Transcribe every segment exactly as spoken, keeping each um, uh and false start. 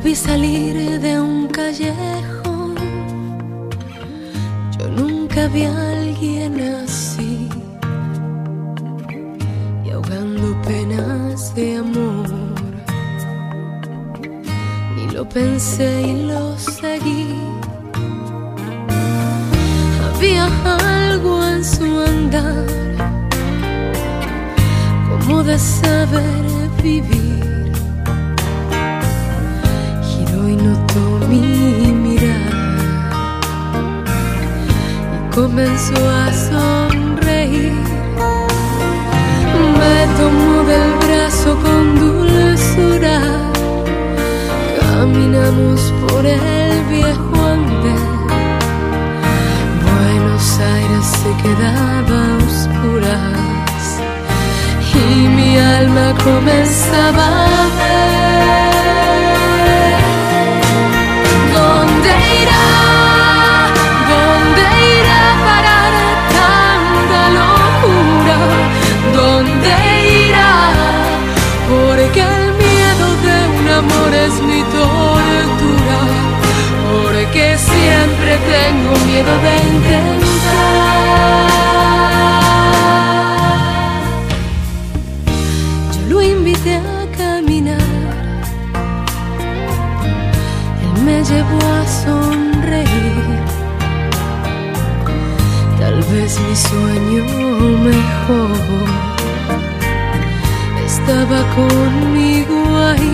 vi salir de un callejón. Yo nunca vi a alguien así, y ahogando penas de amor. Ni lo pensé y lo seguí. Había algo en su andar, como de saber vivir. Giró y notó mi mirar y comenzó a sonreír. Me tomó del brazo con dulzura. Caminamos por el viejo andén. Buenos Aires se quedaba a oscuras y mi alma comenzaba a ver. ¿Dónde irá? ¿Dónde irá a parar tanta locura? ¿Dónde irá? Porque el miedo de un amor es mi tortura. Porque siempre tengo miedo de intentar. Yo lo invité a caminar. Él me llevó a sonreír. Tal vez mi sueño mejor estaba conmigo ahí.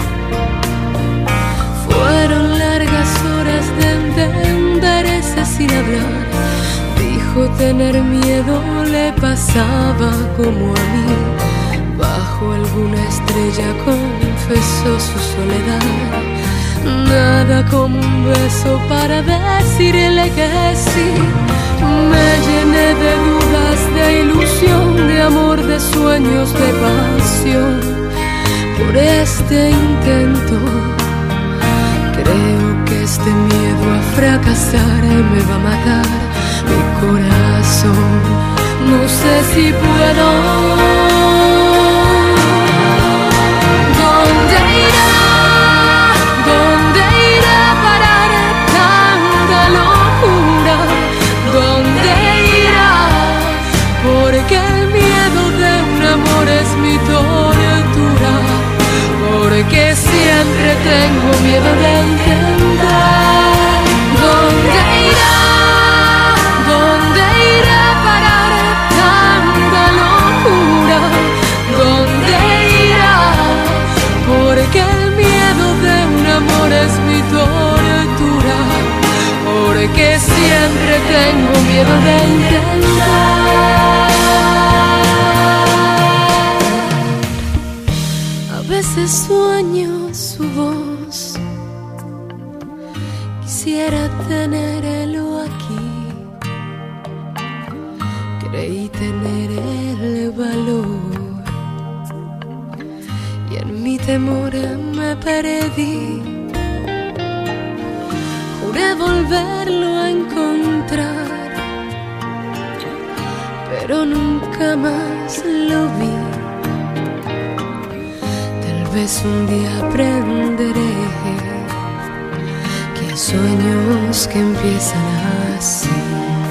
Fueron largas horas de entenderse sin hablar. Dijo tener miedo le pasaba como a mí. Bajo alguna estrella confesó su soledad. Nada como un beso para decirle que sí. Me llené de dudas, de ilusión, de amor, de sueños, de pasión. Por este intento creo que este miedo a fracasar me va a matar mi corazón. No sé si puedo. ¿Dónde irá? ¿Dónde irá a parar tanta locura? ¿Dónde irá? Porque el miedo de un amor es mi tortura. Porque siempre tengo miedo de intentar. ¿Dónde irá? ¿Dónde irá a parar tanta locura? ¿Dónde irá? Porque el miedo de un amor es mi tortura. Porque siempre tengo miedo de intentar. A veces sueño su voz. Quisiera tenerlo aquí. Creí tener el valor y en mi temor me perdí. Juré volverlo a encontrar, pero nunca más lo vi. Tal vez un día aprenderé que hay sueños que empiezan así.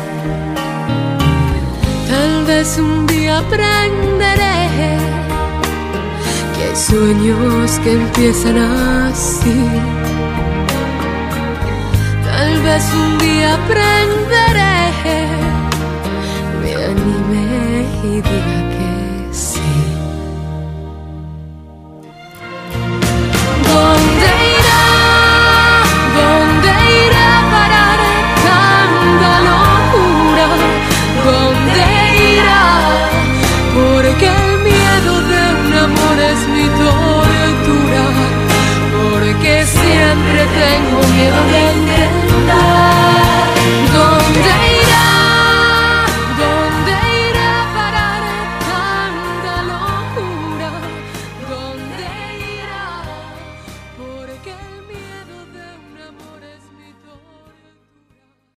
Tal vez un día aprenderé que hay sueños que empiezan así. Tal vez un día aprenderé, me anime y diga